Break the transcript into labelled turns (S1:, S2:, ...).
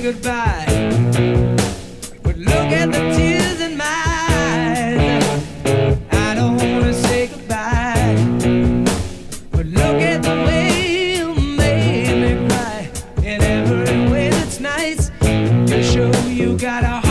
S1: goodbye. But look at the tears in my eyes. I don't wanna say goodbye. But look at the way you made me cry. In every way that's nice, you show you got a heart.